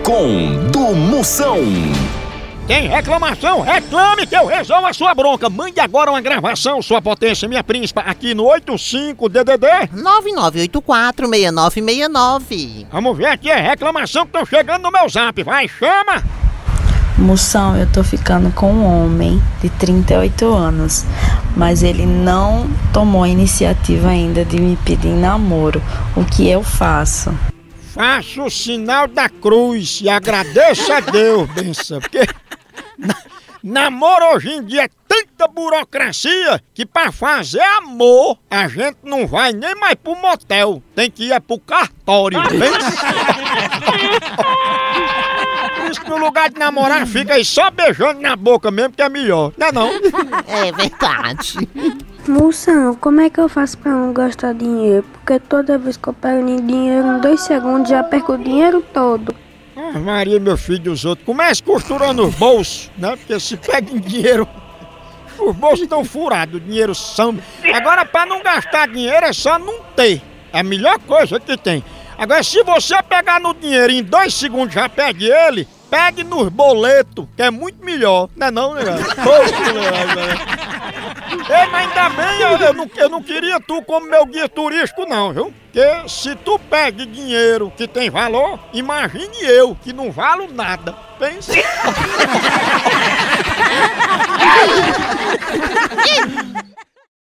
com do Moção. Tem reclamação? Reclame que eu resolvo a sua bronca. Mande agora uma gravação, sua potência, minha príncipa, aqui no 85-DDD 9984-6969. Vamos ver aqui a reclamação que estão chegando no meu zap. Vai, chama! Moção, eu tô ficando com um homem de 38 anos, mas ele não tomou a iniciativa ainda de me pedir namoro. O que eu faço? Faça o sinal da cruz e agradeça a Deus, benção, porque namoro hoje em dia é tanta burocracia que pra fazer amor a gente não vai nem mais pro motel, tem que ir pro cartório, Por isso que no lugar de namorar fica aí só beijando na boca mesmo que é melhor, não é não? É verdade. Moção, como é que eu faço pra não gastar dinheiro? Porque toda vez que eu pego dinheiro, em 2 segundos já perco o dinheiro todo. Ah, Maria, meu filho dos outros, comece costurando os bolsos, né? Porque se pega em dinheiro, os bolsos estão furados, o dinheiro some. Agora, pra não gastar dinheiro é só não ter. É a melhor coisa que tem. Agora, se você pegar no dinheiro e em 2 segundos já pegue ele, pegue nos boletos, que é muito melhor. Não é não, né? Ei, mas ainda bem, eu não queria tu como meu guia turístico não, viu? Porque se tu pegue dinheiro que tem valor, imagine eu, que não valo nada. Pensa.